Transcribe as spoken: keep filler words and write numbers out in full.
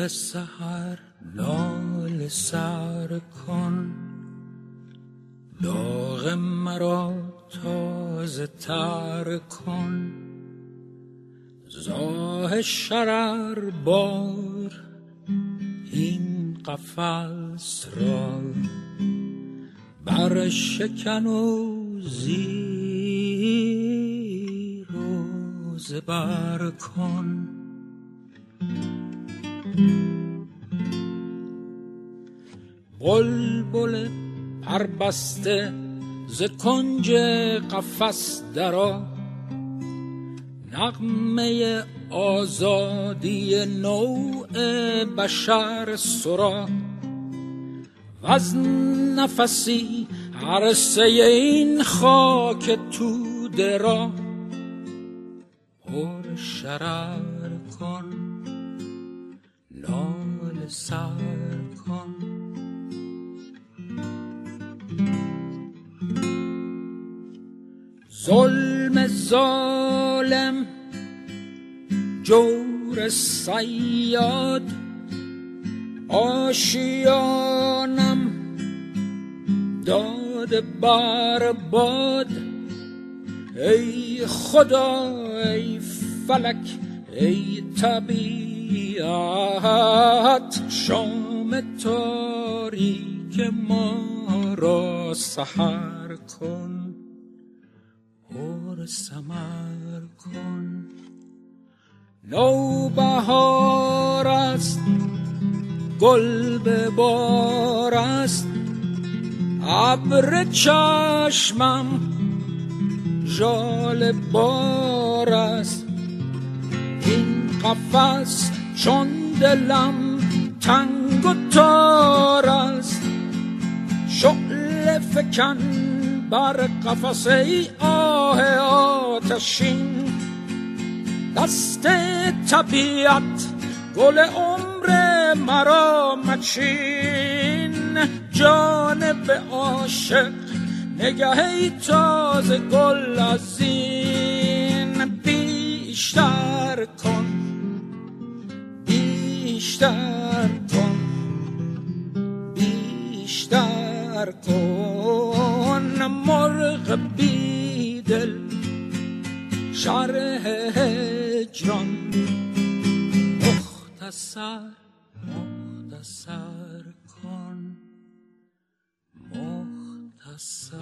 سحر ناله سر کن، داغ مرا تازه تر کن. زاه شرر بار این قفس را، بر شکن و زیر و زبر کن. بلبل پربسته ز کنج قفس درآ، نغمه آزادی نوع بشر سرا. وز نفسی عرصه این خاک توده را، پر شرر کن ناله سر کن. ظلم ظالم جور صیاد، آشیانم داده بر باد. ای خدا ای فلک ای طبیعت، شام تاریک ما را سحر کن، پر ثمر کن. نوبهار است گل به بار است، ابر چشمم ژاله بار است. این قفس چون دلم تنگ و تار است، شعله فکن بر قفس ای آه آتشین. دست طبیعت گل عمر مرا مچین، جانب عاشق نگه ای تازه گل از این. بیشتر کن بیشتر کن بیشتر کن. مرغ بیدل شرح هجران، مختصر مختصر کن، مختصر